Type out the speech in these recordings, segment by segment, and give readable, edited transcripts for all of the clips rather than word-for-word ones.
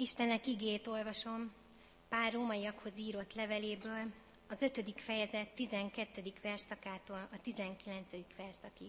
Istenek igét olvasom Pál rómaiakhoz írott leveléből, az 5. fejezet 12. versszakától a 19. verszakig.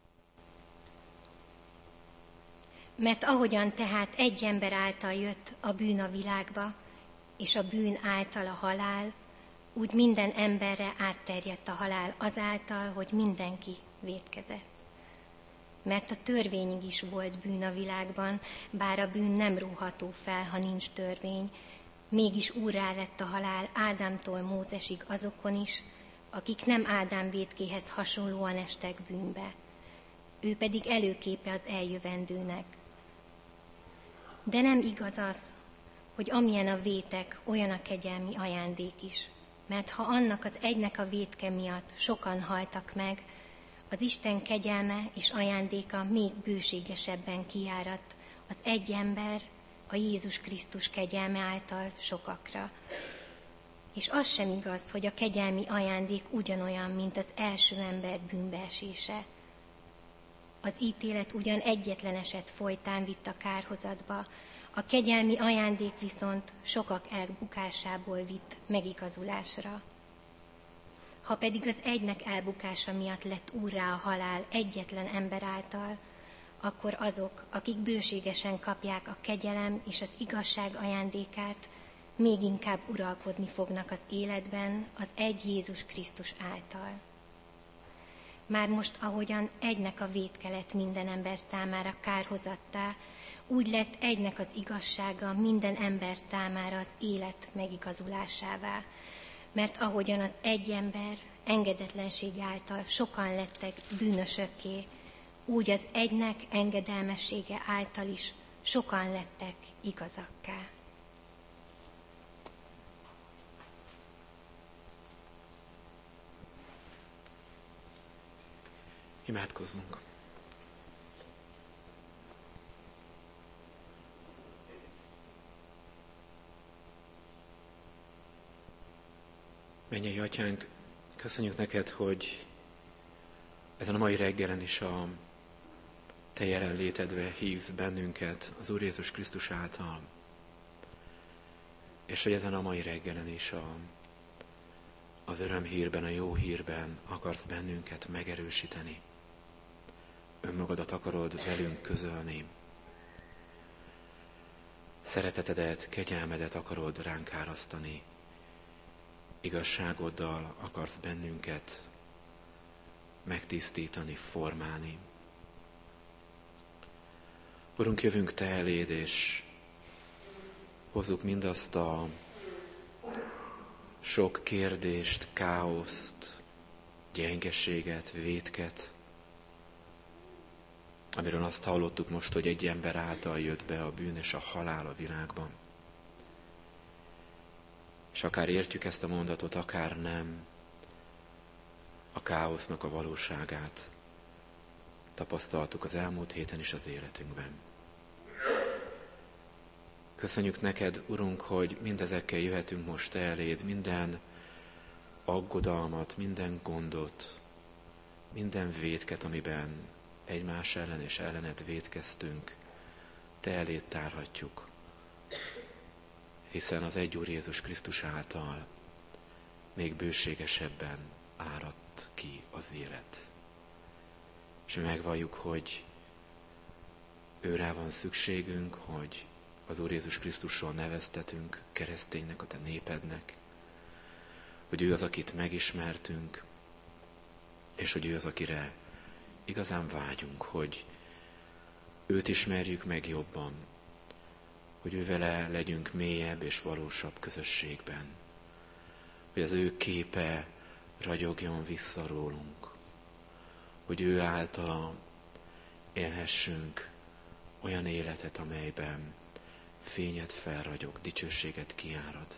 Mert ahogyan tehát egy ember által jött a bűn a világba, és a bűn által a halál, úgy minden emberre átterjedt a halál azáltal, hogy mindenki vétkezett. Mert a törvényig is volt bűn a világban, bár a bűn nem róható fel, ha nincs törvény, mégis úrrá lett a halál Ádámtól Mózesig azokon is, akik nem Ádám vétkéhez hasonlóan estek bűnbe. Ő pedig előképe az eljövendőnek. De nem igaz az, hogy amilyen a vétek, olyan a kegyelmi ajándék is. Mert ha annak az egynek a vétke miatt sokan haltak meg, az Isten kegyelme és ajándéka még bőségesebben kiáradt az egy ember, a Jézus Krisztus kegyelme által sokakra. És az sem igaz, hogy a kegyelmi ajándék ugyanolyan, mint az első ember bűnbeesése. Az ítélet ugyan egyetlen eset folytán vitt a kárhozatba, a kegyelmi ajándék viszont sokak elbukásából vitt megigazulásra. Ha pedig az egynek elbukása miatt lett úrrá a halál egyetlen ember által, akkor azok, akik bőségesen kapják a kegyelem és az igazság ajándékát, még inkább uralkodni fognak az életben az egy Jézus Krisztus által. Már most, ahogyan egynek a vétke lett minden ember számára kárhozattá, úgy lett egynek az igazsága minden ember számára az élet megigazulásává. Mert ahogyan az egy ember engedetlenség által sokan lettek bűnösökké, úgy az egynek engedelmessége által is sokan lettek igazakká. Imádkozzunk! Mennyei Atyánk, köszönjük neked, hogy ezen a mai reggelen is a te jelenlétedbe hívsz bennünket az Úr Jézus Krisztus által, és hogy ezen a mai reggelen is az örömhírben, a jó hírben akarsz bennünket megerősíteni. Önmagadat akarod velünk közölni. Szeretetedet, kegyelmedet akarod ránk árasztani. Igazságoddal akarsz bennünket megtisztítani, formálni. Urunk, jövünk te eléd, és hozzuk mindazt a sok kérdést, káoszt, gyengeséget, vétket, amiről azt hallottuk most, hogy egy ember által jött be a bűn és a halál a világban. És akár értjük ezt a mondatot, akár nem, a káosznak a valóságát tapasztaltuk az elmúlt héten is az életünkben. Köszönjük neked, Urunk, hogy mindezekkel jöhetünk most te eléd, minden aggodalmat, minden gondot, minden vétket, amiben egymás ellen és ellened vétkeztünk, te eléd tárhatjuk, hiszen az egy Úr Jézus Krisztus által még bőségesebben áradt ki az élet. És mi megvalljuk, hogy őrá van szükségünk, hogy az Úr Jézus Krisztusról neveztetünk kereszténynek, a te népednek, hogy ő az, akit megismertünk, és hogy ő az, akire igazán vágyunk, hogy őt ismerjük meg jobban, hogy ő vele legyünk mélyebb és valósabb közösségben, hogy az ő képe ragyogjon vissza rólunk, hogy ő által élhessünk olyan életet, amelyben fényed felragyog, dicsőséget kiárad.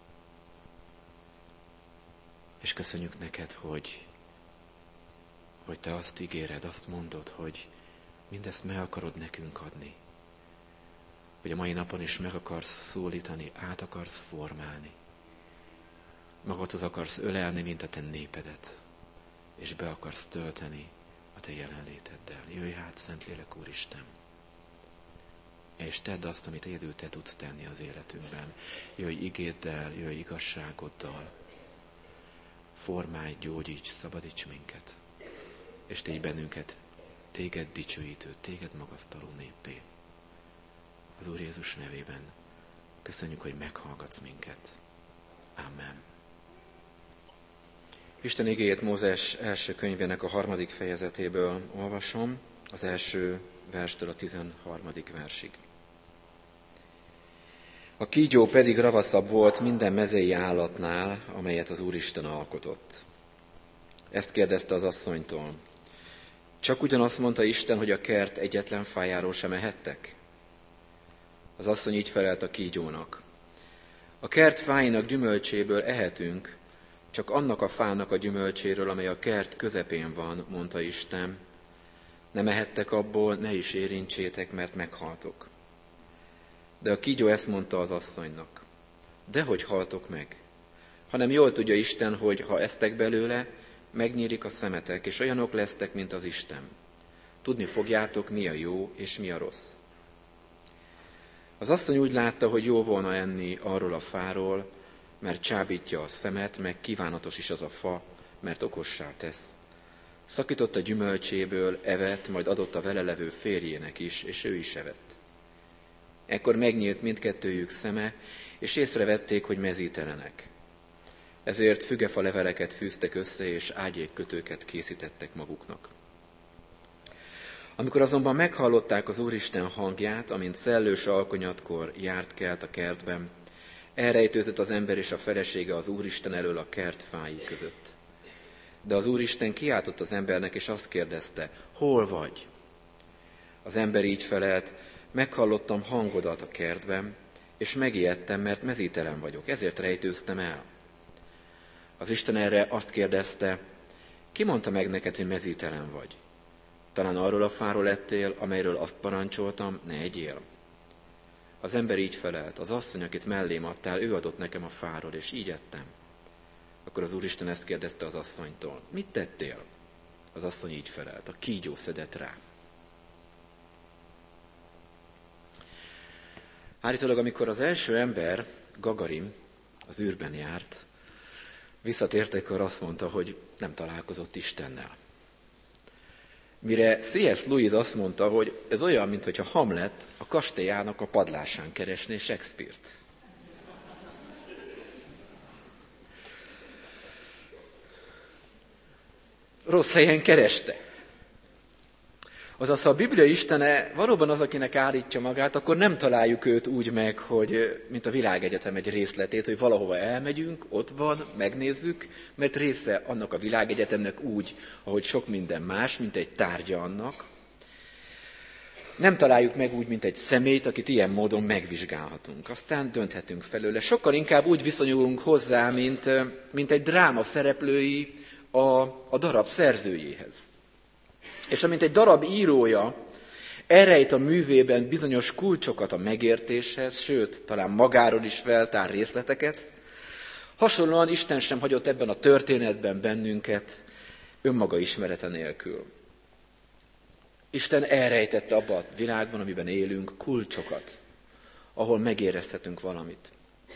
És köszönjük neked, hogy te azt ígéred, azt mondod, hogy mindezt meg akarod nekünk adni. Hogy a mai napon is meg akarsz szólítani, át akarsz formálni. Magadhoz akarsz ölelni, mint a te népedet, és be akarsz tölteni a te jelenléteddel. Jöjj hát, Szentlélek Úristen! és tedd azt, amit egyedül te tudsz tenni az életünkben. Jöjj igéddel, jöjj igazságoddal, formálj, gyógyíts, szabadíts minket, és tégy bennünket téged dicsőítő, téged magasztaló néppé. Az Úr Jézus nevében köszönjük, hogy meghallgatsz minket. Amen. Isten igéjét Mózes első könyvének a 3. fejezetéből olvasom, az első verstől a 13. versig. A kígyó pedig ravaszabb volt minden mezei állatnál, amelyet az Úristen alkotott. Ezt kérdezte az asszonytól. Csak ugyanazt mondta Isten, hogy a kert egyetlen fájáról sem ehettek? Az asszony így felelt a kígyónak. A kert fáinak gyümölcséből ehetünk, csak annak a fának a gyümölcséről, amely a kert közepén van, mondta Isten. Nem ehettek abból, ne is érintsétek, mert meghaltok. De a kígyó ezt mondta az asszonynak. Dehogy haltok meg, hanem jól tudja Isten, hogy ha esztek belőle, megnyílik a szemetek, és olyanok lesztek, mint az Isten. Tudni fogjátok, mi a jó és mi a rossz. Az asszony úgy látta, hogy jó volna enni arról a fáról, mert csábítja a szemet, meg kívánatos is az a fa, mert okossá tesz. Szakított a gyümölcséből, evett, majd adott a vele levő férjének is, és ő is evett. Ekkor megnyílt mindkettőjük szeme, és észrevették, hogy mezítelenek. Ezért fügefa leveleket fűztek össze, és ágyékkötőket készítettek maguknak. Amikor azonban meghallották az Úristen hangját, amint szellős alkonyatkor járt kelt a kertben, elrejtőzött az ember és a felesége az Úristen elől a kert fái között. De az Úristen kiáltott az embernek, és azt kérdezte, hol vagy? Az ember így felelt, meghallottam hangodat a kertben, és megijedtem, mert mezítelen vagyok, ezért rejtőztem el. Az Isten erre azt kérdezte, ki mondta meg neked, hogy mezítelen vagy? Talán arról a fáról ettél, amelyről azt parancsoltam, ne egyél. Az ember így felelt, az asszony, akit mellém adtál, ő adott nekem a fáról, és így ettem. Akkor az Úristen ezt kérdezte az asszonytól, mit tettél? Az asszony így felelt, a kígyó szedett rá. Állítólag, amikor az első ember, Gagarin, az űrben járt, visszatért, akkor azt mondta, hogy nem találkozott Istennel. Mire C.S. Lewis azt mondta, hogy ez olyan, mintha Hamlet a kastélyának a padlásán keresné Shakespeare-t. Rossz helyen kereste. Azaz, ha a Biblia Istene valóban az, akinek állítja magát, akkor nem találjuk őt úgy meg, hogy mint a világegyetem egy részletét, hogy valahova elmegyünk, ott van, megnézzük, mert része annak a világegyetemnek úgy, ahogy sok minden más, mint egy tárgya annak. Nem találjuk meg úgy, mint egy személyt, akit ilyen módon megvizsgálhatunk. Aztán dönthetünk felőle. Sokkal inkább úgy viszonyulunk hozzá, mint egy dráma szereplői a darab szerzőjéhez. És amint egy darab írója elrejt a művében bizonyos kulcsokat a megértéshez, sőt, talán magáról is feltár részleteket, hasonlóan Isten sem hagyott ebben a történetben bennünket önmaga ismerete nélkül. Isten elrejtette abban a világban, amiben élünk, kulcsokat, ahol megérezhetünk valamit.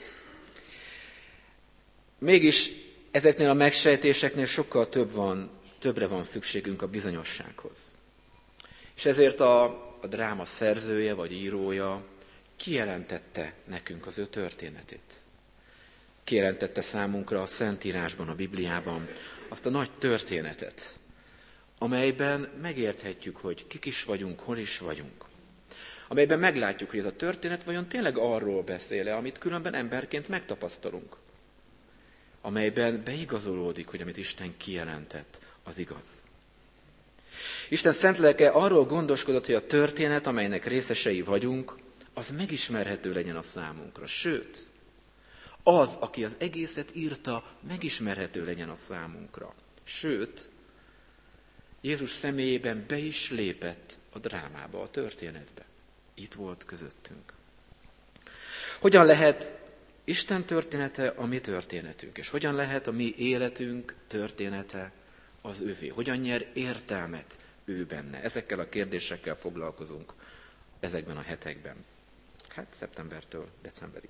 Mégis ezeknél a megsejtéseknél sokkal többre van szükségünk a bizonyossághoz. És ezért a dráma szerzője vagy írója kijelentette nekünk az ő történetét. Kijelentette számunkra a Szentírásban, a Bibliában azt a nagy történetet, amelyben megérthetjük, hogy kik is vagyunk, hol is vagyunk. Amelyben meglátjuk, hogy ez a történet vajon tényleg arról beszél-e, amit különben emberként megtapasztalunk. Amelyben beigazolódik, hogy amit Isten kijelentett, az igaz. Isten szent lelke arról gondoskodott, hogy a történet, amelynek részesei vagyunk, az megismerhető legyen a számunkra. Sőt, az, aki az egészet írta, megismerhető legyen a számunkra. Sőt, Jézus személyében be is lépett a drámába, a történetbe. Itt volt közöttünk. Hogyan lehet Isten története a mi történetünk, és hogyan lehet a mi életünk története az ővé? Hogyan nyer értelmet ő benne? Ezekkel a kérdésekkel foglalkozunk ezekben a hetekben. szeptembertől decemberig.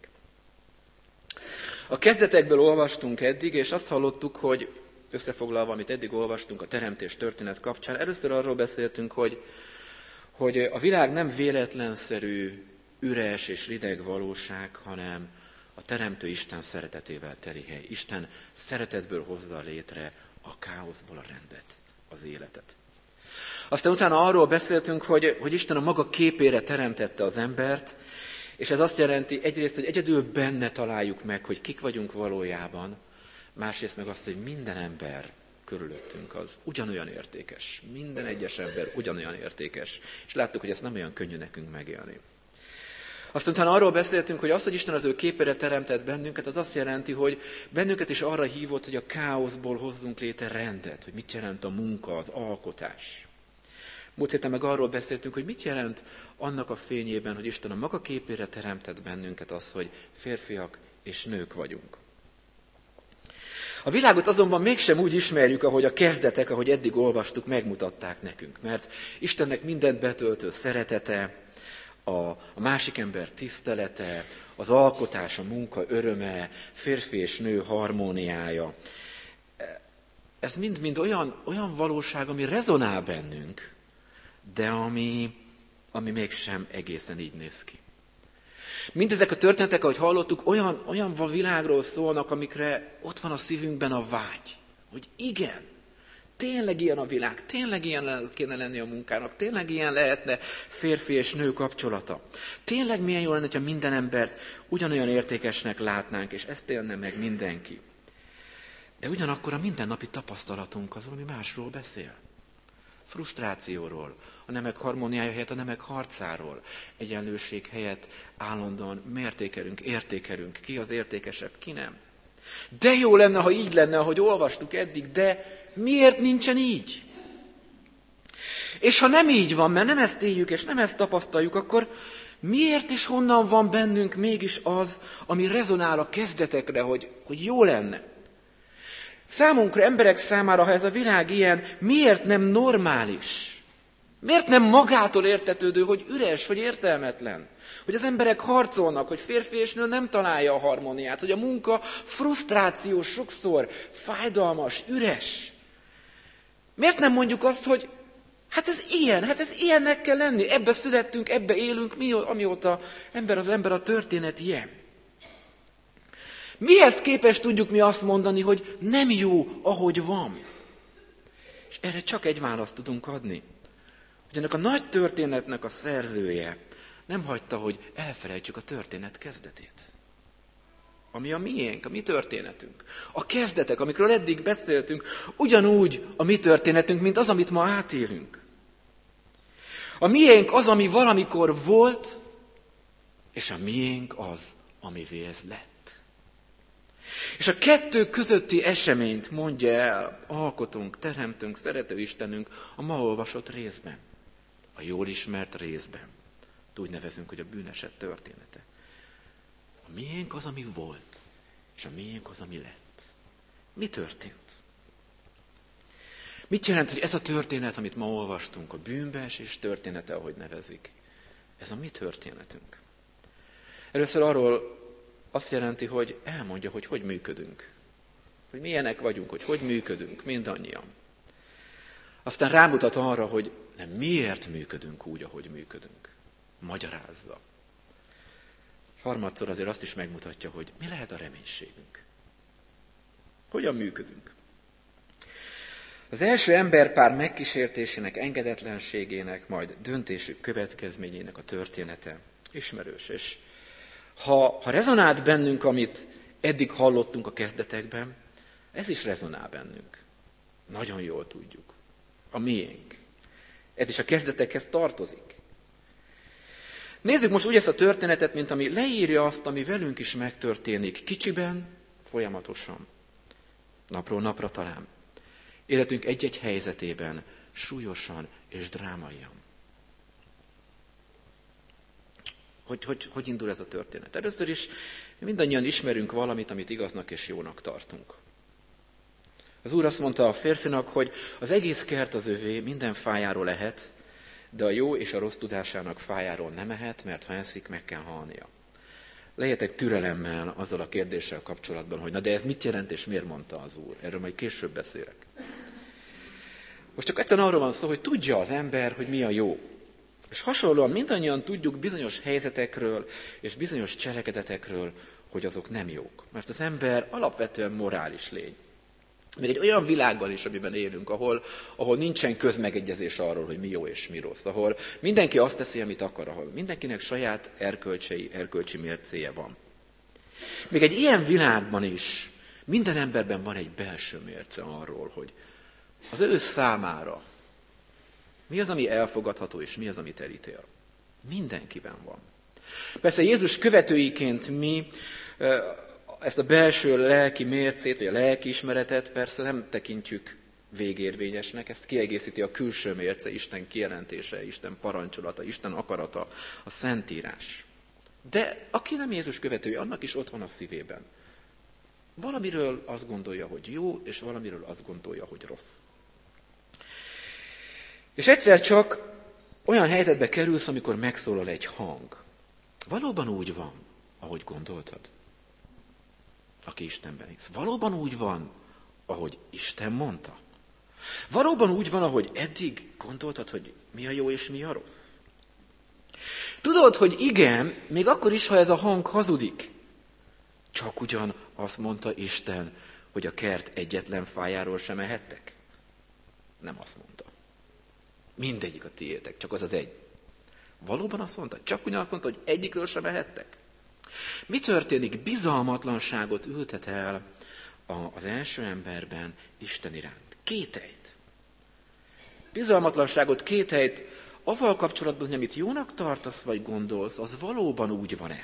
A kezdetekből olvastunk eddig, és azt hallottuk, hogy összefoglalva, amit eddig olvastunk a teremtés történet kapcsán, először arról beszéltünk, hogy a világ nem véletlenszerű, üres és rideg valóság, hanem a Teremtő Isten szeretetével teli hely. Isten szeretetből hozza létre a káoszból a rendet, az életet. Aztán utána arról beszéltünk, hogy Isten a maga képére teremtette az embert, és ez azt jelenti egyrészt, hogy egyedül benne találjuk meg, hogy kik vagyunk valójában, másrészt meg azt, hogy minden ember körülöttünk az ugyanolyan értékes. Minden egyes ember ugyanolyan értékes. És láttuk, hogy ezt nem olyan könnyű nekünk megélni. Aztán utána arról beszéltünk, hogy az, hogy Isten az ő képére teremtett bennünket, az azt jelenti, hogy bennünket is arra hívott, hogy a káoszból hozzunk létre rendet, hogy mit jelent a munka, az alkotás. Múlt héten meg arról beszéltünk, hogy mit jelent annak a fényében, hogy Isten a maga képére teremtett bennünket az, hogy férfiak és nők vagyunk. A világot azonban mégsem úgy ismerjük, ahogy a kezdetek, ahogy eddig olvastuk, megmutatták nekünk. Mert Istennek mindent betöltő szeretete, a másik ember tisztelete, az alkotás, a munka öröme, férfi és nő harmóniája. Ez mind olyan valóság, ami rezonál bennünk, de ami mégsem egészen így néz ki. Mindezek a történetek, ahogy hallottuk, olyan világról szólnak, amikre ott van a szívünkben a vágy, hogy igen, tényleg ilyen a világ, tényleg ilyen kéne lenni a munkának, tényleg ilyen lehetne férfi és nő kapcsolata. Tényleg milyen jó lenne, ha minden embert ugyanolyan értékesnek látnánk, és ezt élne meg mindenki. De ugyanakkor a mindennapi tapasztalatunk az valami másról beszél. Frusztrációról, a nemek harmóniája helyett a nemek harcáról, egyenlőség helyett állandóan mértékelünk, értékelünk, ki az értékesebb, ki nem. De jó lenne, ha így lenne, ahogy olvastuk eddig, de miért nincsen így? És ha nem így van, mert nem ezt éljük és nem ezt tapasztaljuk, akkor miért és honnan van bennünk mégis az, ami rezonál a kezdetekre, hogy jó lenne? Számunkra, emberek számára, ha ez a világ ilyen, miért nem normális? Miért nem magától értetődő, hogy üres, hogy értelmetlen? Hogy az emberek harcolnak, hogy férfi és nő nem találja a harmóniát, hogy a munka frusztrációs, sokszor fájdalmas, üres. Miért nem mondjuk azt, hogy ez ilyennek kell lenni, ebbe születtünk, ebbe élünk, amióta az ember a történet ilyen. Mihez képest tudjuk mi azt mondani, hogy nem jó, ahogy van? És erre csak egy választ tudunk adni. Hogy ennek a nagy történetnek a szerzője nem hagyta, hogy elfelejtsük a történet kezdetét. Ami a miénk, a mi történetünk. A kezdetek, amikről eddig beszéltünk, ugyanúgy a mi történetünk, mint az, amit ma átélünk. A miénk az, ami valamikor volt, és a miénk az, amivé ez lett. És a kettő közötti eseményt mondja el alkotónk, teremtőnk, szerető Istenünk a ma olvasott részben. A jól ismert részben. Úgy nevezünk, hogy a bűneset története. A miénk az, ami volt, és a miénk az, ami lett. Mi történt? Mit jelent, hogy ez a történet, amit ma olvastunk, a bűnbeesés története, ahogy nevezik? Ez a mi történetünk. Először arról azt jelenti, hogy elmondja, hogy működünk. Hogy milyenek vagyunk, hogy működünk, mindannyian. Aztán rámutat arra, hogy miért működünk úgy, ahogy működünk. Magyarázza. Harmadszor azért azt is megmutatja, hogy mi lehet a reménységünk. Hogyan működünk. Az első emberpár megkísértésének, engedetlenségének, majd döntésük következményének a története ismerős. És ha rezonált bennünk, amit eddig hallottunk a kezdetekben, ez is rezonál bennünk. Nagyon jól tudjuk. A miénk. Ez is a kezdetekhez tartozik. Nézzük most úgy ezt a történetet, mint ami leírja azt, ami velünk is megtörténik kicsiben, folyamatosan. Napról napra talán. Életünk egy-egy helyzetében, súlyosan és drámaian. Hogy indul ez a történet? Először is mindannyian ismerünk valamit, amit igaznak és jónak tartunk. Az Úr azt mondta a férfinak, hogy az egész kert az övé, minden fájáról lehet, de a jó és a rossz tudásának fájáról nem ehet, mert ha eszik, meg kell halnia. Legyetek türelemmel azzal a kérdéssel kapcsolatban, hogy na de ez mit jelent és miért mondta az Úr. Erről majd később beszélek. Most csak egyszerűen arról van szó, hogy tudja az ember, hogy mi a jó. És hasonlóan mindannyian tudjuk bizonyos helyzetekről és bizonyos cselekedetekről, hogy azok nem jók. Mert az ember alapvetően morális lény. Még egy olyan világban is, amiben élünk, ahol nincsen közmegegyezés arról, hogy mi jó és mi rossz, ahol mindenki azt teszi, amit akar, ahol mindenkinek saját erkölcsi mércéje van. Még egy ilyen világban is minden emberben van egy belső mérce arról, hogy az ő számára mi az, ami elfogadható, és mi az, amit elítél. Mindenkiben van. Persze Jézus követőiként mi ezt a belső lelki mércét, vagy a lelkiismeretet persze nem tekintjük végérvényesnek, ezt kiegészíti a külső mérce, Isten kijelentése, Isten parancsolata, Isten akarata, a Szentírás. De aki nem Jézus követője, annak is ott van a szívében. Valamiről azt gondolja, hogy jó, és valamiről azt gondolja, hogy rossz. És egyszer csak olyan helyzetbe kerülsz, amikor megszólal egy hang. Valóban úgy van, ahogy gondoltad? Aki Istenben hisz. Valóban úgy van, ahogy Isten mondta? Valóban úgy van, ahogy eddig gondoltad, hogy mi a jó és mi a rossz? Tudod, hogy igen, még akkor is, ha ez a hang hazudik. Csak ugyan azt mondta Isten, hogy a kert egyetlen fájáról sem ehettek? Nem azt mondta. Mindegyik a tiétek, csak az az egy. Valóban azt mondta? Csak ugyan azt mondta, hogy egyikről sem ehettek? Mi történik? Bizalmatlanságot ültet el az első emberben Isten iránt. Kételyt. Bizalmatlanságot, kételyt avval kapcsolatban, hogy amit jónak tartasz vagy gondolsz, az valóban úgy van-e?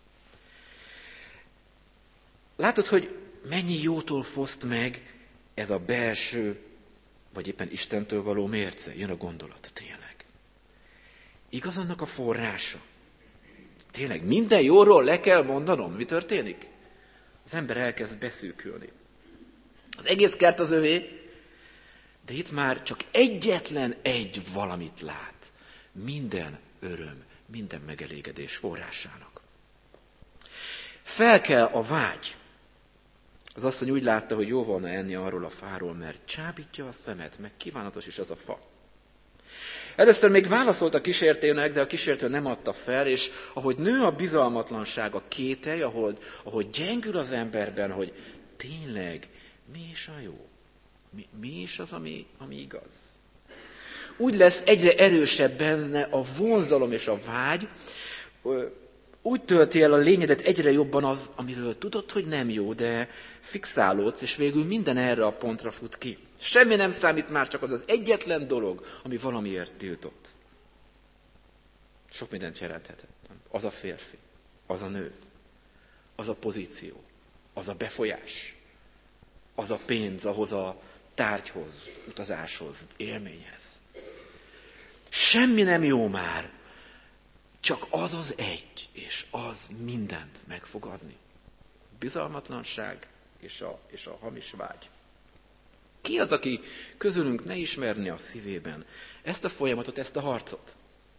Látod, hogy mennyi jótól foszt meg ez a belső, vagy éppen Istentől való mérce? Jön a gondolat, tényleg. Igaz annak a forrása? Tényleg minden jóról le kell mondanom? Mi történik? Az ember elkezd beszűkülni. Az egész kert az övé, de itt már csak egyetlen egy valamit lát. Minden öröm, minden megelégedés forrásának. Felkel a vágy. Az asszony úgy látta, hogy jó volna enni arról a fáról, mert csábítja a szemet, meg kívánatos is az a fa. Először még válaszolt a kísértőnek, de a kísértő nem adta fel, és ahogy nő a bizalmatlanság, a kételj, ahogy gyengül az emberben, hogy tényleg mi is a jó? Mi is az, ami igaz? Úgy lesz egyre erősebb benne a vonzalom és a vágy, úgy tölti el a lényedet egyre jobban az, amiről tudod, hogy nem jó, de fixálódsz, és végül minden erre a pontra fut ki. Semmi nem számít már, csak az az egyetlen dolog, ami valamiért tiltott. Sok mindent jelenthetett. Az a férfi, az a nő, az a pozíció, az a befolyás, az a pénz ahhoz a tárgyhoz, utazáshoz, élményhez. Semmi nem jó már, csak az az egy, és az mindent meg fog adni. Bizalmatlanság és a hamis vágy. Ki az, aki közülünk ne ismerni a szívében ezt a folyamatot, ezt a harcot?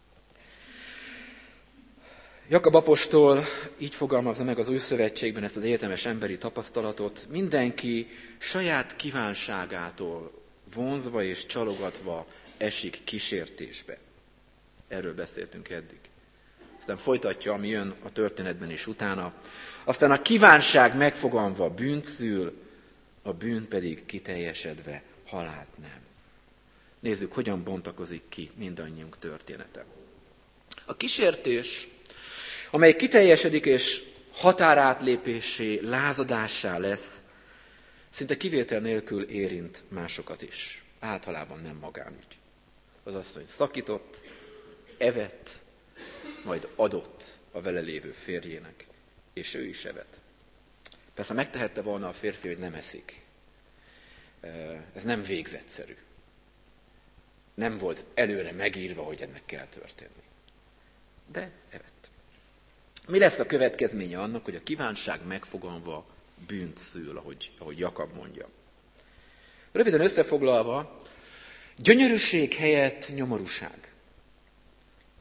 Jakab apostol így fogalmazza meg az Új Szövetségben ezt az egyetemes emberi tapasztalatot. Mindenki saját kívánságától vonzva és csalogatva esik kísértésbe. Erről beszéltünk eddig. Aztán folytatja, ami jön a történetben is utána. Aztán a kívánság megfogalmazva bűnt szül, a bűn pedig kiteljesedve halált nemz. Nézzük, hogyan bontakozik ki mindannyiunk története. A kísértés, amely kiteljesedik és határátlépésé, lázadássá lesz, szinte kivétel nélkül érint másokat is. Általában nem magánügy. Az asszony szakított, evett, majd adott a vele lévő férjének, és ő is evett. Persze megtehette volna a férfi, hogy nem eszik. Ez nem végzetszerű. Nem volt előre megírva, hogy ennek kell történni. De evett. Mi lesz a következménye annak, hogy a kívánság megfogalmazva bűnt szül, ahogy Jakab mondja? Röviden összefoglalva, gyönyörűség helyett nyomorúság.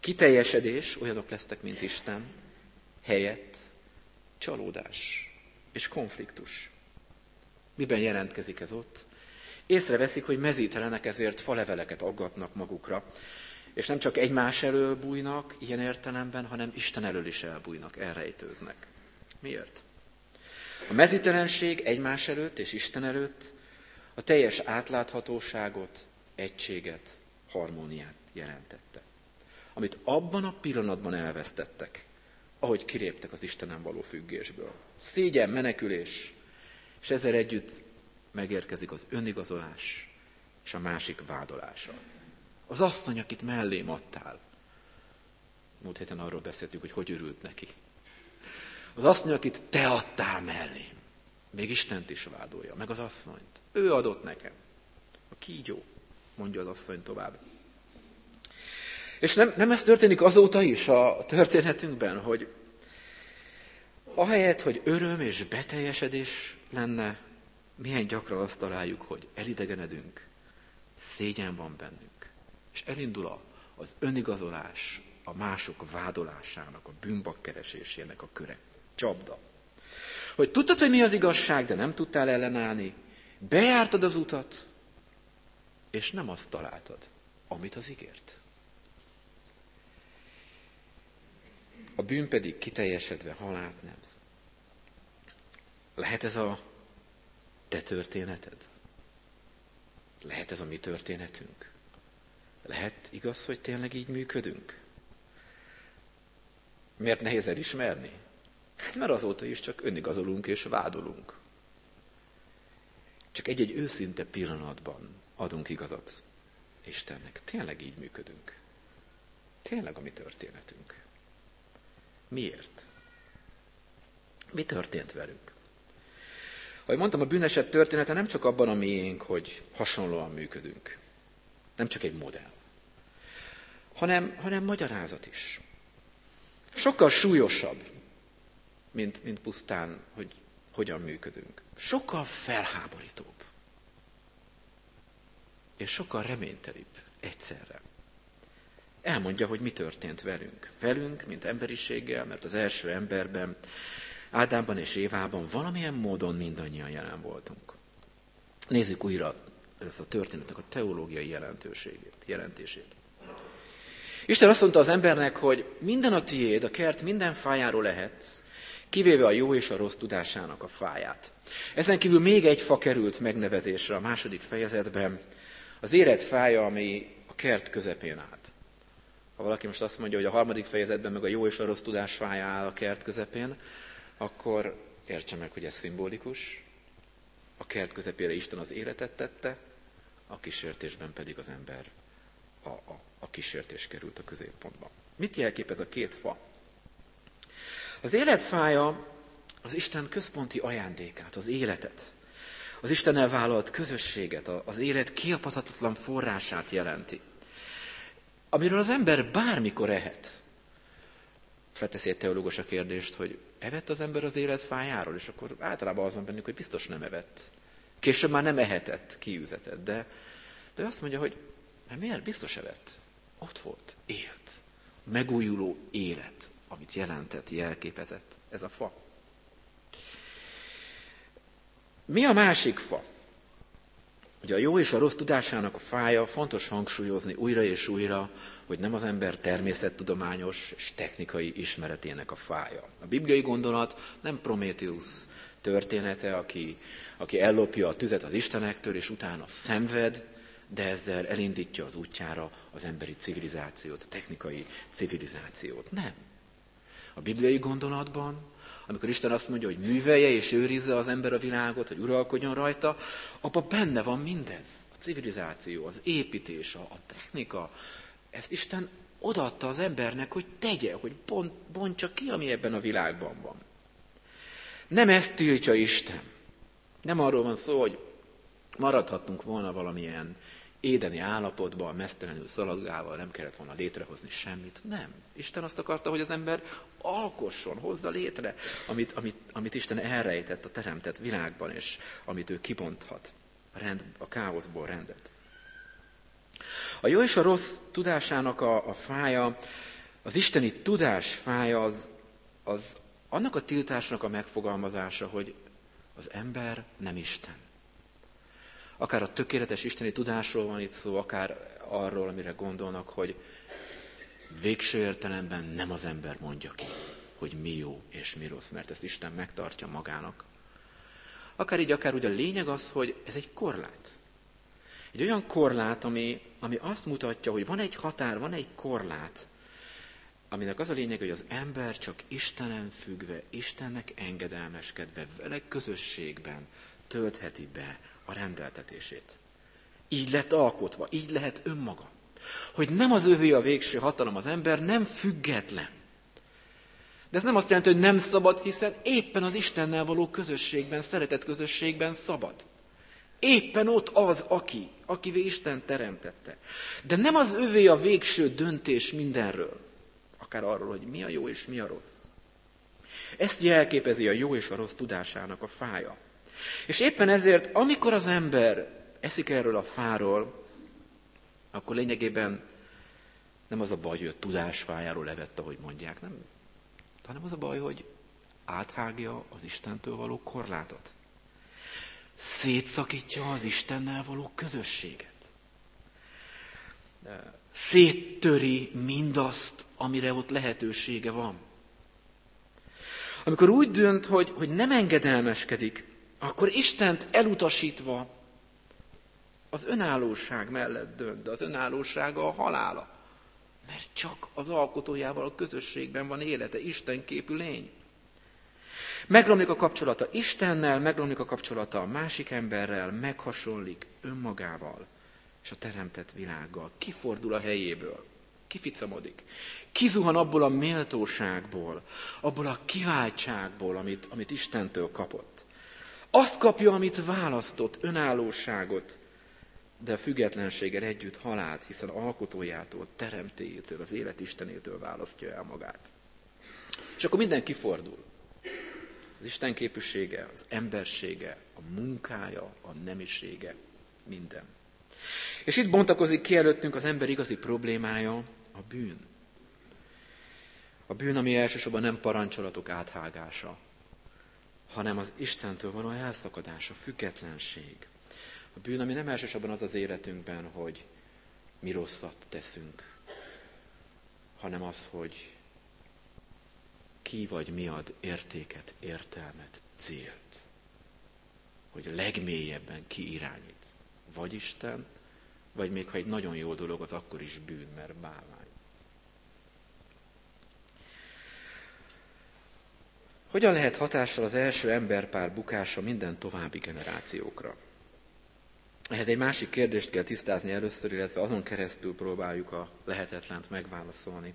kiteljesedés, olyanok lesztek, mint Isten, helyett csalódás és konfliktus. Miben jelentkezik ez ott? Észreveszik, hogy mezítelenek, ezért faleveleket aggatnak magukra, és nem csak egymás elől bújnak ilyen értelemben, hanem Isten elől is elbújnak, elrejtőznek. Miért? A mezítelenség egymás előtt és Isten előtt a teljes átláthatóságot, egységet, harmóniát jelentette. Amit abban a pillanatban elvesztettek, ahogy kiléptek az Istenen való függésből. Szégyen, menekülés, és ezzel együtt megérkezik az önigazolás és a másik vádolása. Az asszony, akit mellém adtál. Múlt héten arról beszéltünk, hogy örült neki. Az asszony, akit te adtál mellém. Még Istent is vádolja, meg az asszonyt. Ő adott nekem. A kígyó, mondja az asszony tovább. És nem ez történik azóta is a történetünkben, hogy ahelyett, hogy öröm és beteljesedés lenne, milyen gyakran azt találjuk, hogy elidegenedünk, szégyen van bennünk, és elindul az önigazolás, a mások vádolásának, a bűnbakkeresésének a köre, csapda. Hogy tudtad, hogy mi az igazság, de nem tudtál ellenállni, bejártad az utat, és nem azt találtad, amit az ígért. A bűn pedig kiteljesedve halált nemz. Lehet ez a te történeted? Lehet ez a mi történetünk? Lehet igaz, hogy tényleg így működünk? Miért nehéz elismerni? Mert azóta is csak önigazolunk és vádolunk. Csak egy-egy őszinte pillanatban adunk igazat Istennek. Tényleg így működünk. Tényleg a mi történetünk. Miért? Mi történt velünk? Ahogy mondtam, a bűneset története nem csak abban a miénk, hogy hasonlóan működünk. Nem csak egy modell. Hanem magyarázat is. Sokkal súlyosabb, mint pusztán, hogy hogyan működünk. Sokkal felháborítóbb. És sokkal reménytelibb egyszerre. Elmondja, hogy mi történt velünk. Velünk, mint emberiséggel, mert az első emberben, Ádámban és Évában valamilyen módon mindannyian jelen voltunk. Nézzük újra ezt a történetnek a teológiai jelentését. Isten azt mondta az embernek, hogy minden a tiéd, a kert minden fájáról lehetsz, kivéve a jó és a rossz tudásának a fáját. Ezen kívül még egy fa került megnevezésre a 2. fejezetben, az élet fája, ami a kert közepén állt. Ha valaki most azt mondja, hogy a 3. fejezetben meg a jó és a rossz tudás fája áll a kert közepén, akkor értse meg, hogy ez szimbolikus. A kert közepére Isten az életet tette, a kísértésben pedig az ember a kísértés került a középpontba. Mit jelképez a két fa? Az élet fája az Isten központi ajándékát, az életet, az Istennel vállalt közösséget, az élet kiapadhatatlan forrását jelenti, amiről az ember bármikor ehet. Felteszi egy teológus a kérdést, hogy evett az ember az élet fájáról, és akkor általában az van bennük, hogy biztos nem evett. Később már nem ehetett, kiűzetett, de ő azt mondja, hogy miért? Biztos evett. Ott volt, élt. Megújuló élet, amit jelentett, jelképezett ez a fa. Mi a másik fa? Ugye a jó és a rossz tudásának a fája, fontos hangsúlyozni újra és újra, hogy nem az ember természettudományos és technikai ismeretének a fája. A bibliai gondolat nem Prométheusz története, aki ellopja a tüzet az istenektől, és utána szenved, de ezzel elindítja az útjára az emberi civilizációt, a technikai civilizációt. Nem. A bibliai gondolatban, amikor Isten azt mondja, hogy művelje és őrizze az ember a világot, hogy uralkodjon rajta, abban benne van mindez. A civilizáció, az építés, a technika. Ezt Isten odaadta az embernek, hogy tegye, hogy bontsa ki, ami ebben a világban van. Nem ezt tiltja Isten. Nem arról van szó, hogy maradhattunk volna valamilyen édeni állapotban, meztelenül szaladgálva, nem kellett volna létrehozni semmit. Nem. Isten azt akarta, hogy az ember alkosson, hozza létre, amit Isten elrejtett a teremtett világban, és amit ő kibonthat. A káoszból rendet. A jó és a rossz tudásának a fája Az isteni tudás fája az annak a tiltásnak a megfogalmazása, hogy az ember nem Isten. Akár a tökéletes isteni tudásról van itt szó, akár arról, amire gondolnak, hogy végső értelemben nem az ember mondja ki, hogy mi jó és mi rossz, mert ezt Isten megtartja magának. Akár így, akár úgy a lényeg az, hogy ez egy korlát. Egy olyan korlát, ami azt mutatja, hogy van egy határ, van egy korlát, aminek az a lényeg, hogy az ember csak Istenen függve, Istennek engedelmeskedve, vele közösségben töltheti be a rendeltetését. Így lett alkotva, így lehet önmaga. Hogy nem az övé a végső hatalom, az ember nem független. De ez nem azt jelenti, hogy nem szabad, hiszen éppen az Istennel való közösségben, szeretett közösségben szabad. Éppen ott az, akivé Isten teremtette. De nem az övé a végső döntés mindenről. Akár arról, hogy mi a jó és mi a rossz. Ezt jelképezi a jó és a rossz tudásának a fája. És éppen ezért, amikor az ember eszik erről a fáról, akkor lényegében nem az a baj, hogy a tudás fájáról levett, ahogy mondják, nem. Hanem az a baj, hogy áthágja az Istentől való korlátot. Szétszakítja az Istennel való közösséget. Széttöri mindazt, amire ott lehetősége van. Amikor úgy dönt, hogy nem engedelmeskedik, akkor Istent elutasítva az önállóság mellett dönt, de az önállósága a halála. Mert csak az alkotójával a közösségben van élete, Isten képű lény. Megromlik a kapcsolata Istennel, megromlik a kapcsolata a másik emberrel, meghasonlik önmagával és a teremtett világgal. Kifordul a helyéből, kificamodik. Kizuhan abból a méltóságból, abból a kiváltságból, amit Istentől kapott. Azt kapja, amit választott, önállóságot, de a függetlenséggel együtt halált, hiszen alkotójától, teremtéjétől, az élet Istenétől választja el magát. És akkor minden kifordul. Az Isten képűsége, az embersége, a munkája, a nemisége, minden. És itt bontakozik ki előttünk az ember igazi problémája, a bűn. A bűn, ami elsősorban nem parancsolatok áthágása, hanem az Istentől való elszakadás, a függetlenség. A bűn, ami nem elsősorban az életünkben, hogy mi rosszat teszünk, hanem az, hogy ki vagy mi ad értéket, értelmet, célt. Hogy a legmélyebben ki irányít. Vagy Isten, vagy még ha egy nagyon jó dolog, az akkor is bűn, mert bálvány. Hogyan lehet hatással az első emberpár bukása minden további generációkra? Ehhez egy másik kérdést kell tisztázni először, illetve azon keresztül próbáljuk a lehetetlent megválaszolni.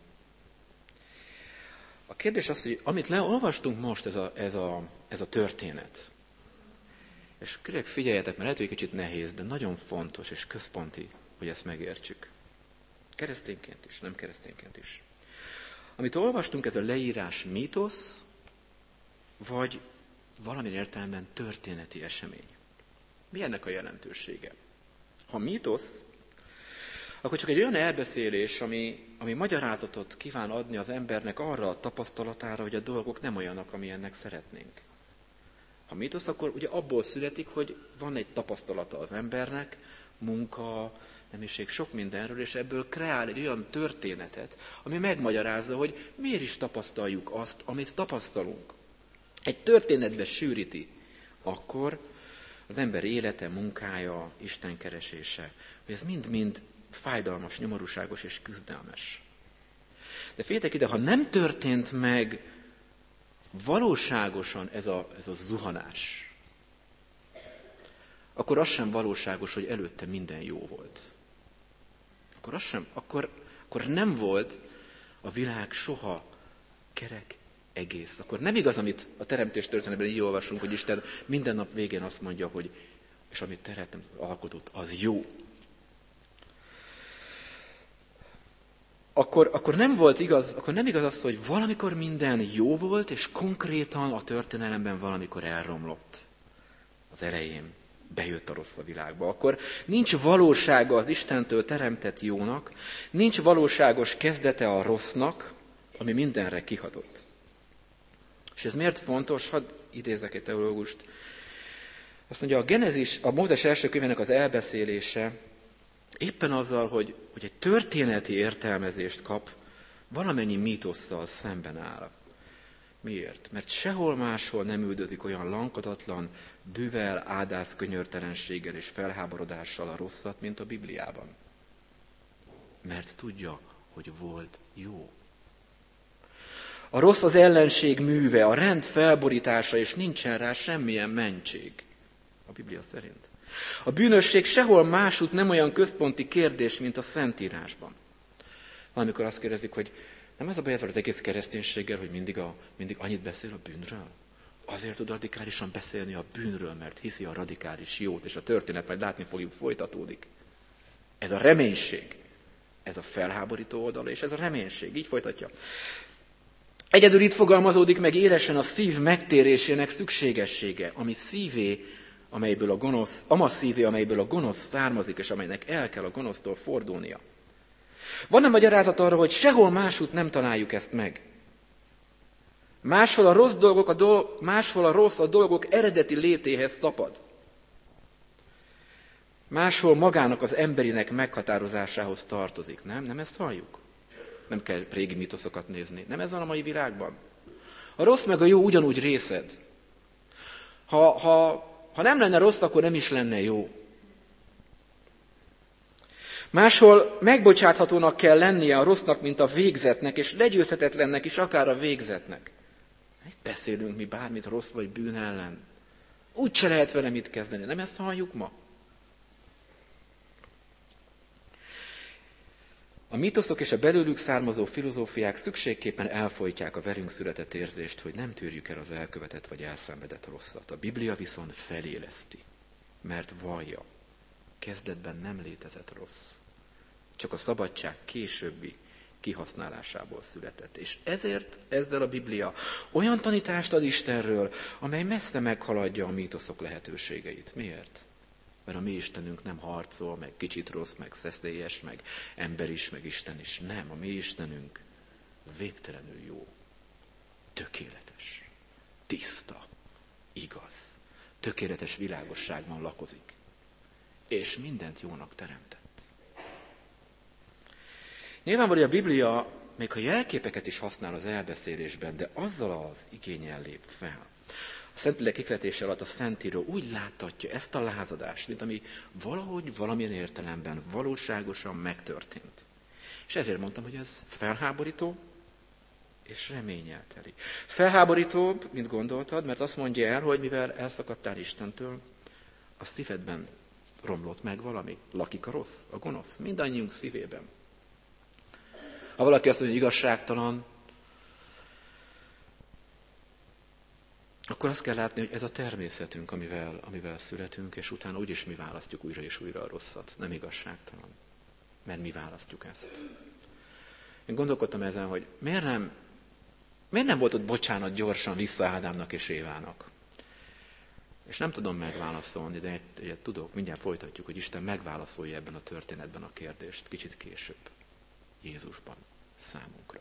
A kérdés az, hogy amit olvastunk most, ez a történet, és kérlek figyeljetek, mert lehet, hogy egy kicsit nehéz, de nagyon fontos és központi, hogy ezt megértsük. Keresztényként is, nem keresztényként is. Amit olvastunk, ez a leírás mítosz, vagy valamilyen értelemben történeti esemény. Mi ennek a jelentősége? Ha mítosz, akkor csak egy olyan elbeszélés, ami magyarázatot kíván adni az embernek arra a tapasztalatára, hogy a dolgok nem olyanok, amilyennek szeretnénk. Ha mítosz, akkor ugye abból születik, hogy van egy tapasztalata az embernek, munka, nemiség, sok mindenről, és ebből kreál egy olyan történetet, ami megmagyarázza, hogy miért is tapasztaljuk azt, amit tapasztalunk. Egy történetbe sűríti, akkor az ember élete, munkája, Isten keresése, hogy ez mind-mind fájdalmas, nyomorúságos és küzdelmes. De figyeljtek ide, ha nem történt meg valóságosan ez a zuhanás, akkor az sem valóságos, hogy előtte minden jó volt. Akkor nem volt a világ soha kerek egész. Akkor nem igaz, amit a teremtés történetben így olvasunk, hogy Isten minden nap végén azt mondja, hogy és amit teremtem, alkotott, az jó. Akkor nem igaz az, hogy valamikor minden jó volt, és konkrétan a történelemben valamikor elromlott az elején. bejött a rossz a világba. Akkor nincs valósága az Istentől teremtett jónak, nincs valóságos kezdete a rossznak, ami mindenre kihatott. És ez miért fontos? Hadd idézzek egy teológust. Azt mondja, a Mózes első könyvének az elbeszélése éppen azzal, hogy egy történeti értelmezést kap, valamennyi mítosszal szemben áll. Miért? Mert sehol máshol nem üldözik olyan lankatatlan, dühvel, ádász könyörtelenséggel és felháborodással a rosszat, mint a Bibliában. Mert tudja, hogy volt jó. A rossz az ellenség műve, a rend felborítása, és nincsen rá semmilyen mentség. A Biblia szerint. A bűnösség sehol másút nem olyan központi kérdés, mint a Szentírásban. Valamikor azt kérdezik, hogy nem ez a baj az egész kereszténységgel, hogy mindig annyit beszél a bűnről? Azért tud radikálisan beszélni a bűnről, mert hiszi a radikális jót, és a történet majd látni fogjuk, folytatódik. Ez a reménység, ez a felháborító oldala, és ez a reménység. Így folytatja. Egyedül itt fogalmazódik meg élesen a szív megtérésének szükségessége, ama szívé, amelyből a gonosz származik, és amelynek el kell a gonosztól fordulnia. Van-e magyarázat arra, hogy sehol másút nem találjuk ezt meg? Máshol a rossz a dolgok eredeti létéhez tapad. Máshol magának az emberinek meghatározásához tartozik. Nem ezt halljuk? Nem kell régi mitoszokat nézni. Nem ez van a mai világban? A rossz meg a jó ugyanúgy részed. Ha nem lenne rossz, akkor nem is lenne jó. Máshol megbocsáthatónak kell lennie a rossznak, mint a végzetnek, és legyőzhetetlennek is akár a végzetnek. Itt beszélünk mi bármit rossz vagy bűn ellen. Úgy se lehet vele mit kezdeni. Nem ezt halljuk ma? A mítoszok és a belőlük származó filozófiák szükségképpen elfojtják a velünk született érzést, hogy nem tűrjük el az elkövetett vagy elszenvedett rosszat. A Biblia viszont feléleszti, mert vallja, kezdetben nem létezett rossz. Csak a szabadság későbbi kihasználásából született. És ezért ezzel a Biblia olyan tanítást ad Istenről, amely messze meghaladja a mítoszok lehetőségeit. Miért? Mert a mi Istenünk nem harcol, meg kicsit rossz, meg szeszélyes, meg ember is, meg Isten is. Nem, a mi Istenünk végtelenül jó, tökéletes, tiszta, igaz, tökéletes világosságban lakozik, és mindent jónak teremtett. Nyilvánvaló, hogy a Biblia még a jelképeket is használ az elbeszélésben, de azzal az igénnyel lép fel. A Szentlélek ihletése alatt a Szentíró úgy láttatja ezt a lázadást, mint ami valahogy valamilyen értelemben valóságosan megtörtént. És ezért mondtam, hogy ez felháborító és reménnyel teli. Felháborítóbb, mint gondoltad, mert azt mondja el, hogy mivel elszakadtál Istentől, a szívedben romlott meg valami. Lakik a rossz, a gonosz, mindannyiunk szívében. Ha valaki azt mondja, hogy igazságtalan, akkor azt kell látni, hogy ez a természetünk, amivel születünk, és utána úgyis mi választjuk újra és újra a rosszat. Nem igazságtalan, mert mi választjuk ezt. Én gondolkodtam ezen, hogy miért nem volt ott bocsánat gyorsan vissza Ádámnak és Évának? És nem tudom megválaszolni, de egyet tudok, mindjárt folytatjuk, hogy Isten megválaszolja ebben a történetben a kérdést kicsit később. Jézusban, számunkra.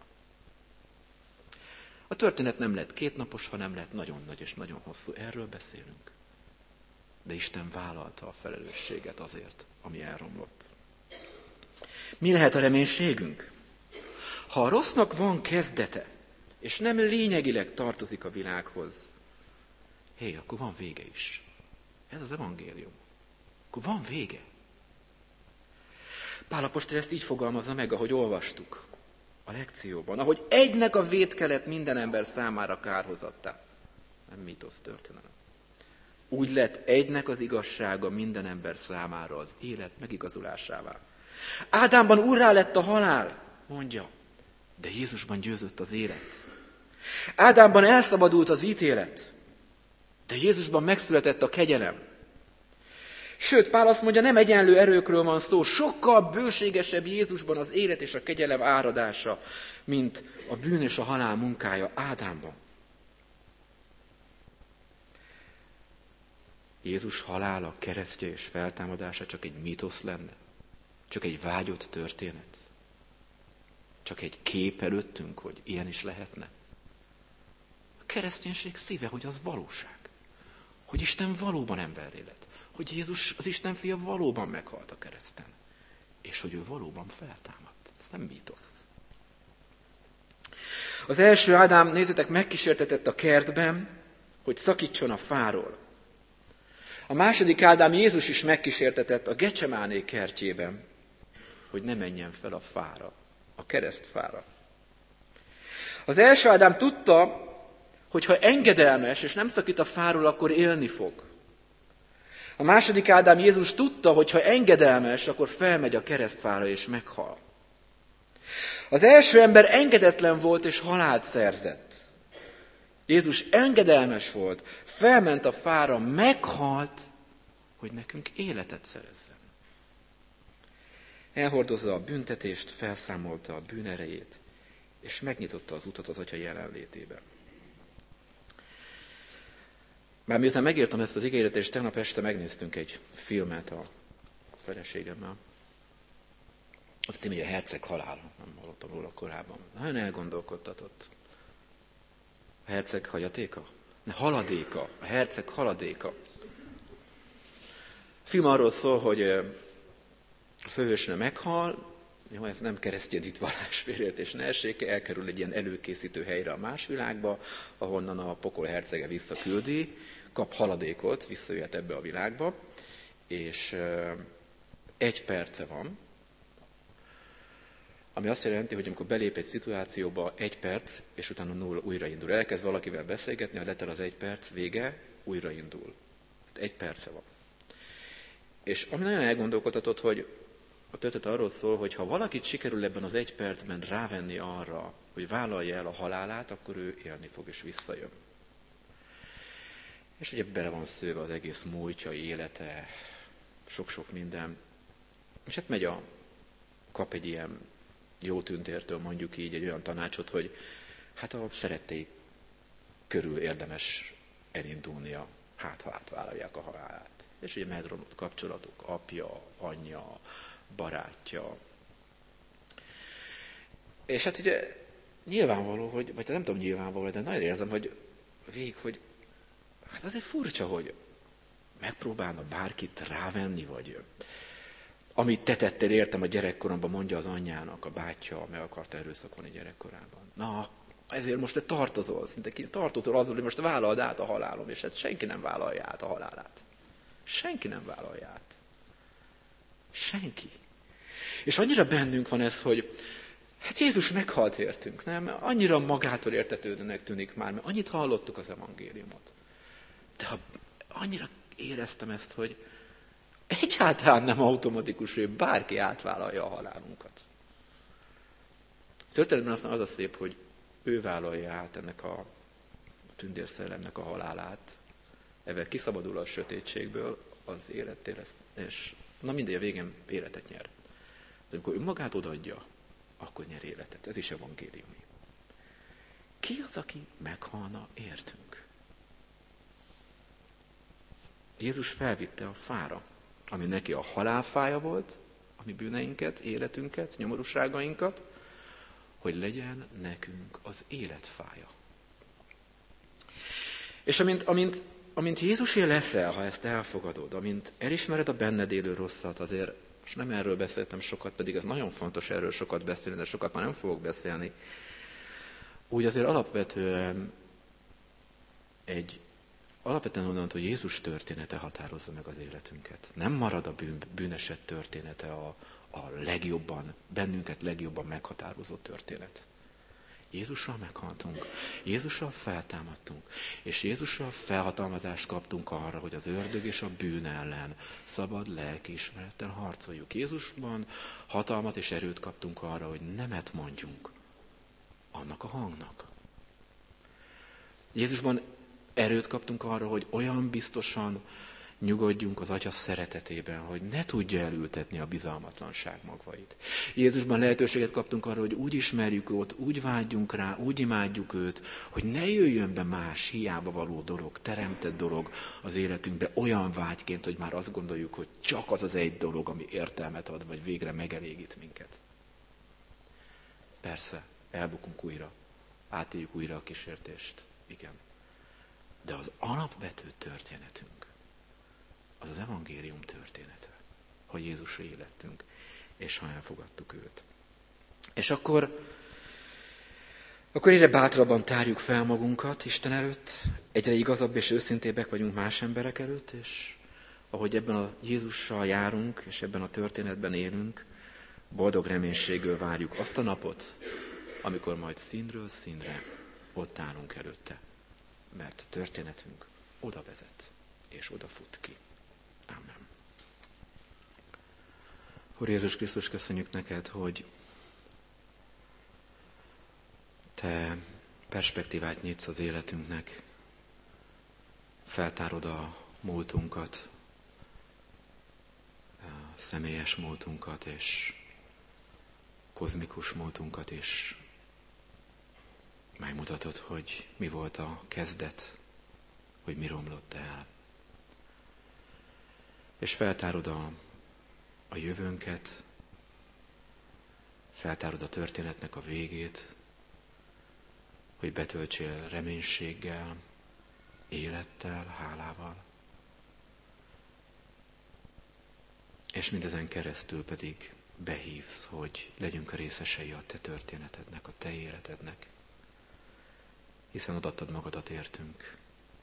A történet nem lett 2 napos, hanem lett nagyon nagy és nagyon hosszú. Erről beszélünk. De Isten vállalta a felelősséget azért, ami elromlott. Mi lehet a reménységünk? Ha a rossznak van kezdete, és nem lényegileg tartozik a világhoz, akkor van vége is. Ez az evangélium. Akkor van vége. Pál apostol ezt így fogalmazza meg, ahogy olvastuk a lekcióban. Ahogy egynek a vétke minden ember számára kárhozattá. Nem mítosz történet. Úgy lett egynek az igazsága minden ember számára az élet megigazulásává. Ádámban urrá lett a halál, mondja, de Jézusban győzött az élet. Ádámban elszabadult az ítélet, de Jézusban megszületett a kegyelem. Sőt, Pál azt mondja, nem egyenlő erőkről van szó, sokkal bőségesebb Jézusban az élet és a kegyelem áradása, mint a bűn és a halál munkája Ádámban. Jézus halála, keresztje és feltámadása csak egy mítosz lenne? Csak egy vágyott történet? Csak egy kép előttünk, hogy ilyen is lehetne? A kereszténység szíve, hogy az valóság. Hogy Isten valóban emberré lett. Hogy Jézus, az Isten fia valóban meghalt a kereszten. És hogy ő valóban feltámadt. Ez nem mítosz. Az első Ádám, nézzétek, megkísértetett a kertben, hogy szakítson a fáról. A második Ádám, Jézus is megkísértetett a Gecsemáné kertjében, hogy ne menjen fel a fára, a keresztfára. Az első Ádám tudta, hogy ha engedelmes és nem szakít a fáról, akkor élni fog. A második Ádám, Jézus tudta, hogy ha engedelmes, akkor felmegy a keresztfára és meghal. Az első ember engedetlen volt és halált szerzett. Jézus engedelmes volt, felment a fára, meghalt, hogy nekünk életet szerezzen. Elhordozza a büntetést, felszámolta a bűnerejét, és megnyitotta az utat az Atya jelenlétébe. Már miután megírtam ezt az ígéretet, és tegnap este megnéztünk egy filmet a feleségemmel. Az cím, hogy a herceg halála. Nem hallottam róla korábban. Nagyon elgondolkodtatott. A herceg hagyatéka? Ne, haladéka. A herceg haladéka. A film arról szól, hogy a főhősnő meghal, jó, ez nem keresztény hitvallás, félreértés és ne essék, elkerül egy ilyen előkészítő helyre a más világba, ahonnan a pokol hercege visszaküldi, kap haladékot, visszajöhet ebbe a világba, és 1 perce van, ami azt jelenti, hogy amikor belép egy szituációba 1 perc, és utána 0 újraindul. Elkezd valakivel beszélgetni, ha letel az 1 perc, vége, újraindul. 1 perce van. És ami nagyon elgondolkodtatott, hogy a történet arról szól, hogy ha valakit sikerül ebben az 1 percben rávenni arra, hogy vállalja el a halálát, akkor ő élni fog és visszajön. És ugye bele van szőve az egész múltja, élete, sok-sok minden. És hát kap egy ilyen jó tündértől mondjuk így egy olyan tanácsot, hogy hát a szerettei körül érdemes elindulnia, ha átvállalják a halálát. És ugye megromlott kapcsolatok, apja, anyja, barátja. És hát ugye nyilvánvaló, vagy nem tudom nyilvánvaló, de nagyon érzem, hogy hogy hát azért furcsa, hogy megpróbálna bárkit rávenni, vagy amit te tettél, értem, a gyerekkoromban, mondja az anyjának, a bátyja meg akarta erőszakolni gyerekkorában. Na, ezért most te tartozol, szinte tartozol azzal, hogy most vállald át a halálom, és hát senki nem vállalja át a halálát. Senki nem vállalja át. Senki. És annyira bennünk van ez, hogy hát Jézus meghalt értünk, nem? Annyira magától értetődőnek tűnik már, mert annyit hallottuk az evangéliumot. De annyira éreztem ezt, hogy egyáltalán nem automatikus, hogy bárki átvállalja a halálunkat. A történetben aztán az a szép, hogy ő vállalja át ennek a tündérszellemnek a halálát, ezzel kiszabadul a sötétségből az élettér, és na mindegy, a végén életet nyer. De amikor ő magát odaadja, akkor nyer életet. Ez is evangéliumi. Ki az, aki meghalna értünk? Jézus felvitte a fára, ami neki a halálfája volt, ami bűneinket, életünket, nyomorúságainkat, hogy legyen nekünk az életfája. És amint Jézusé leszel, ha ezt elfogadod, amint elismered a benned élő rosszat, azért, és nem erről beszéltem sokat, pedig ez nagyon fontos erről sokat beszélni, de sokat már nem fogok beszélni, úgy azért alapvetően onnan, hogy Jézus története határozza meg az életünket. Nem marad a bűneset története a legjobban, bennünket legjobban meghatározó történet. Jézussal meghaltunk, Jézussal feltámadtunk, és Jézussal felhatalmazást kaptunk arra, hogy az ördög és a bűn ellen szabad lelkiismerettel harcoljuk. Jézusban hatalmat és erőt kaptunk arra, hogy nemet mondjunk annak a hangnak. Jézusban erőt kaptunk arra, hogy olyan biztosan nyugodjunk az Atya szeretetében, hogy ne tudja elültetni a bizalmatlanság magvait. Jézusban lehetőséget kaptunk arra, hogy úgy ismerjük őt, úgy vágyjunk rá, úgy imádjuk őt, hogy ne jöjjön be más hiába való dolog, teremtett dolog az életünkbe olyan vágyként, hogy már azt gondoljuk, hogy csak az az egy dolog, ami értelmet ad, vagy végre megelégít minket. Persze, elbukunk újra, átéljük újra a kísértést, igen. De az alapvető történetünk, az az evangélium története, hogy Jézusra élettünk, és ha elfogadtuk őt. És akkor egyre bátrabban tárjuk fel magunkat Isten előtt, egyre igazabb és őszintébbek vagyunk más emberek előtt, és ahogy ebben a Jézussal járunk, és ebben a történetben élünk, boldog reménységgel várjuk azt a napot, amikor majd színről színre ott állunk előtte. Mert a történetünk oda vezet, és oda fut ki. Amen. Úr Jézus Krisztus, köszönjük neked, hogy te perspektívát nyitsz az életünknek, feltárod a múltunkat, a személyes múltunkat, és kozmikus múltunkat, és megmutatod, hogy mi volt a kezdet, hogy mi romlott el. És feltárod a jövőnket, feltárod a történetnek a végét, hogy betöltsél reménységgel, élettel, hálával. És mindezen keresztül pedig behívsz, hogy legyünk a részesei a te történetednek, a te életednek, hiszen odaadtad magadat értünk,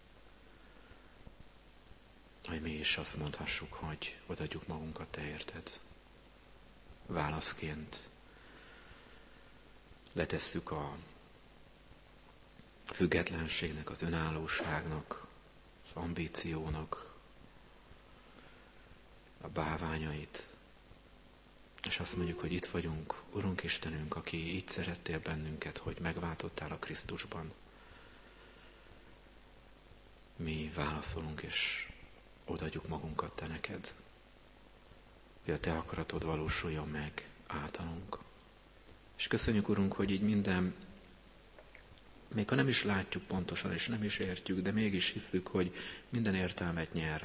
hogy mi is azt mondhassuk, hogy odaadjuk magunkat, te érted. Válaszként letesszük a függetlenségnek, az önállóságnak, az ambíciónak a báványait, és azt mondjuk, hogy itt vagyunk, Urunk Istenünk, aki így szerettél bennünket, hogy megváltottál a Krisztusban. Mi válaszolunk, és odaadjuk magunkat te neked, hogy a te akaratod valósuljon meg általunk. És köszönjük, Urunk, hogy így minden, még ha nem is látjuk pontosan, és nem is értjük, de mégis hisszük, hogy minden értelmet nyer.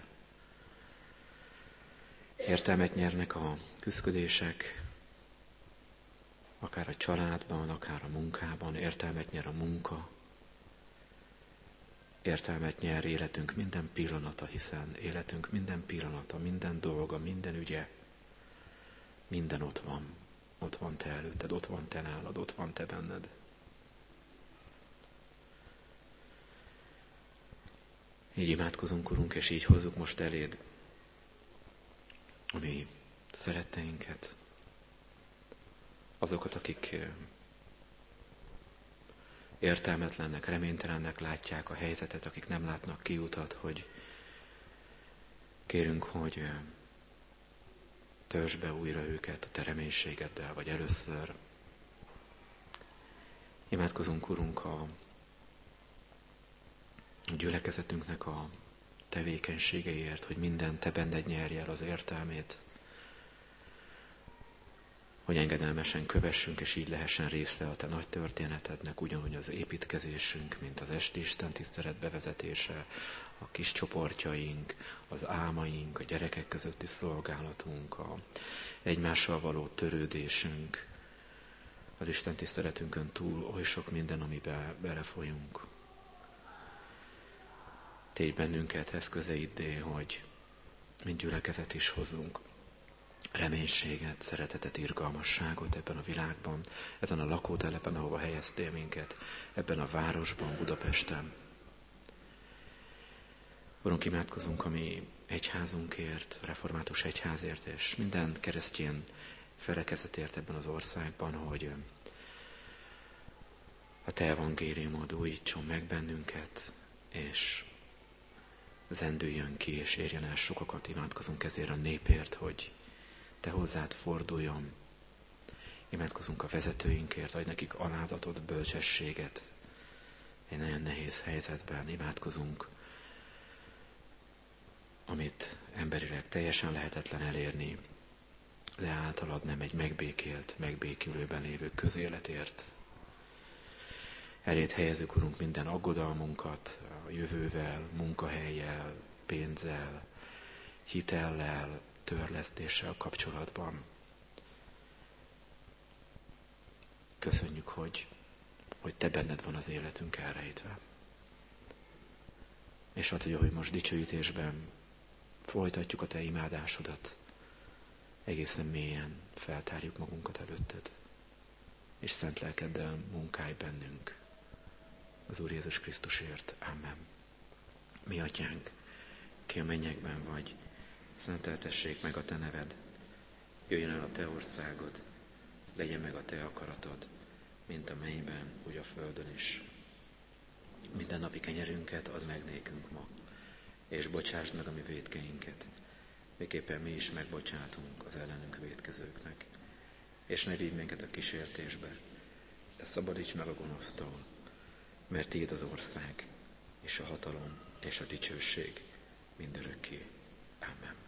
Értelmet nyernek a küszködések, akár a családban, akár a munkában, értelmet nyer a munka, értelmet nyer életünk minden pillanata, hiszen életünk minden pillanata, minden dolga, minden ügye, minden ott van. Ott van te előtted, ott van te nálad, ott van te benned. Így imádkozunk, Urunk, és így hozzuk most eléd a mi szeretteinket, azokat, akik értelmetlennek, reménytelennek látják a helyzetet, akik nem látnak kiutat, hogy kérünk, hogy töltsd be újra őket a te reménységeddel, vagy először. Imádkozunk, Urunk, a gyülekezetünknek a tevékenységeiért, hogy minden te benned nyerje el az értelmét, hogy engedelmesen kövessünk, és így lehessen része a te nagy történetednek, ugyanúgy az építkezésünk, mint az esti istentisztelet bevezetése, a kis csoportjaink, az álmaink, a gyerekek közötti szolgálatunk, a egymással való törődésünk, az istentiszteletünkön túl oly sok minden, amiben belefolyunk. Tégy bennünket eszközeiddé, hogy mint gyülekezet is hozunk reménységet, szeretetet, irgalmasságot ebben a világban, ezen a lakótelepen, ahova helyeztél minket, ebben a városban, Budapesten. Urunk, imádkozunk a mi egyházunkért, a református egyházért, és minden keresztény felekezetért ebben az országban, hogy a te evangéliumod újítson meg bennünket, és zendüljön ki, és érjen el sokakat. Imádkozunk ezért a népért, hogy te hozzád forduljon. Imádkozunk a vezetőinkért, adj nekik alázatot, bölcsességet egy nagyon nehéz helyzetben. Imádkozunk a amit emberileg teljesen lehetetlen elérni, de általad nem egy megbékélt, megbékülőben lévő közéletért. Eléd helyezzük, Urunk, minden aggodalmunkat a jövővel, munkahellyel, pénzzel, hitellel, törlesztéssel kapcsolatban. Köszönjük, hogy Te benned van az életünk elrejtve. És hát, hogy most dicsőítésben folytatjuk a Te imádásodat, egészen mélyen feltárjuk magunkat előtted, és szent lelkeddel munkálj bennünk az Úr Jézus Krisztusért. Amen. Mi Atyánk, ki a mennyekben vagy, szenteltessék meg a Te neved, jöjjön el a Te országod, legyen meg a Te akaratod, mint a mennyben, úgy a földön is. Minden napi kenyerünket add meg nékünk ma, és bocsásd meg a mi vétkeinket, miképpen mi is megbocsátunk az ellenünk vétkezőknek. És ne vigy minket a kísértésbe, de szabadíts meg a gonosztól, mert Tiéd az ország, és a hatalom, és a dicsőség mindörökké. Amen.